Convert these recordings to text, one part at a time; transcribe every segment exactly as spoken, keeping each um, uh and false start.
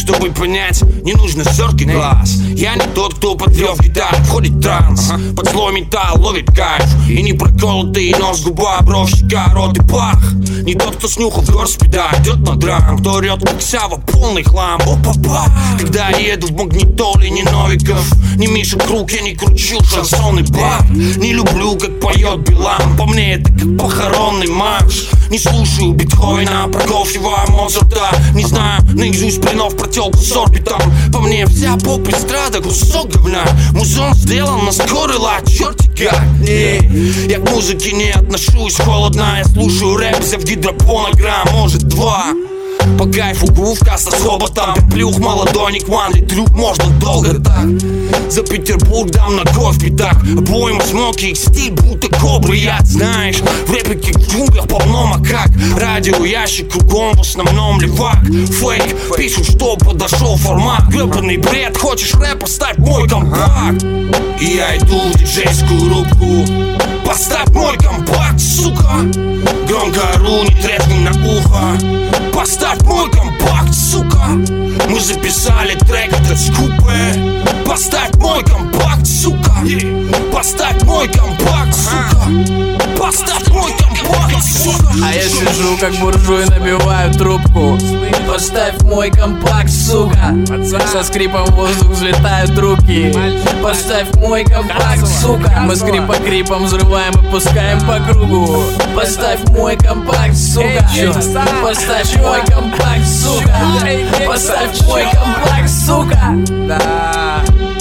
чтобы понять, не нужно зоркий глаз. Я не тот, кто под рев гитар входит в транс. Под злой металл ловит кайф. И не проколотый нос, губа, бровь, щека, рот и пах. Не тот, кто снюхал горспеда, идет на драм. Кто орет как Сава, полный хлам. О-па-па. Когда я еду в магнитоле, не Новиков, не Миша Круг, я не кручу шансонный бар. Не люблю, как поет Билан, по мне это как похоронный марш. Не слушаю Бетховена, Прокофьева, Моцарта. Не знаю наизусть блинов про тёлку с орбитом. По мне вся поп-эстрада кусок говна. Музон сделан на скорый лад, черти как. Не, я к музыке не отношусь холодно. Я слушаю рэп, взяв гидропонограмм, может два. По кайфу гувка со хоботом. Плюх, молодойник, ванли, трюк, можно долго так. За Петербург дам на кровь пятак. Обоим смоки, их стиль будто кобры яд. Знаешь, в рэпике в джунглях полно макак. Радио, ящик, кругом в основном левак. Фейк, пишут, что подошел формат. Гребаный бред, хочешь рэп, поставь мой компакт. И я иду в диджейскую рубку. Поставь мой компакт, сука. Громко ору, не тресни на ухо. Поставь мой компакт, сука. Мы записали трек, этот скупе. Поставь мой компакт, сука. Поставь мой компакт, сука. Поставь мой компакт, сука. А я сижу как буржуй, набиваю трубку. Поставь мой компакт, сука. Со скрипом в воздух взлетают руки. Поставь мой компакт, сука. Мы скрипа-крипом взрываем и пускаем по кругу. Поставь мой компакт, сука. Поставь мой компакт, сука. Поставь мой компакт, сука. Да.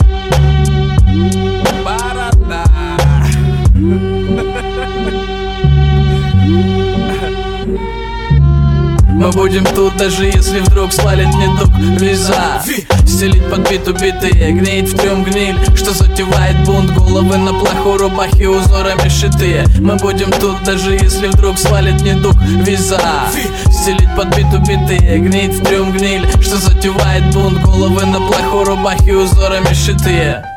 Борода. Мы будем тут, даже если вдруг свалит недуг. Виза, стелить под бит убитые, гнить в трюм гниль, что затевает бунт. Головы на плаху, рубахи узорами шитые. Мы будем тут, даже если вдруг свалит недуг. Виза, стелить под бит убитые, гнить в трюм гниль, что затевает бунт. Головы на плаху, рубахи узорами шитые.